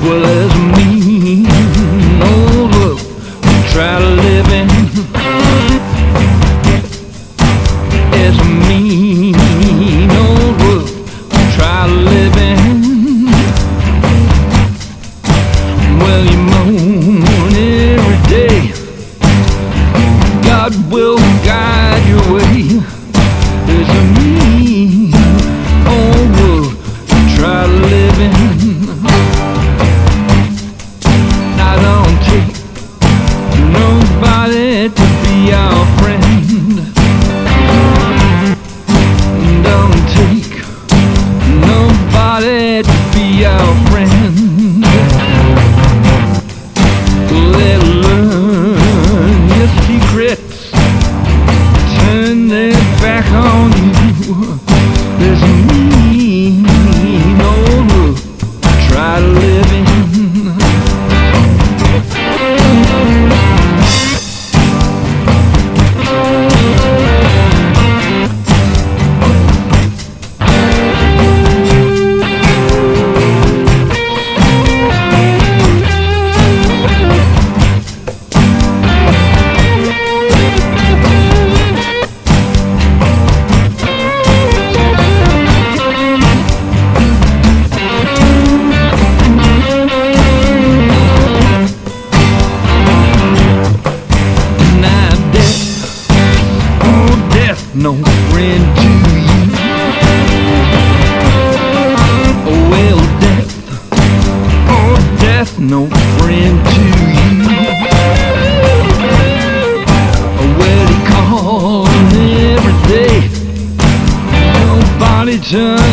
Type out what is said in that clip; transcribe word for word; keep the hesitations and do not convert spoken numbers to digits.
Well, there's a mean old world try to live in. It's a mean old world try to live in. Well, you moan every day, God will guide your way. It's a mean old world try to live in. I don't take nobody to be our friend. Don't take nobody to be our friend. They'll learn your secrets, turn their back on you. There's a mean old world try to live in. No friend to you. Oh, well, death, oh, death, no friend to you. Oh, well, he calls every day, nobody turns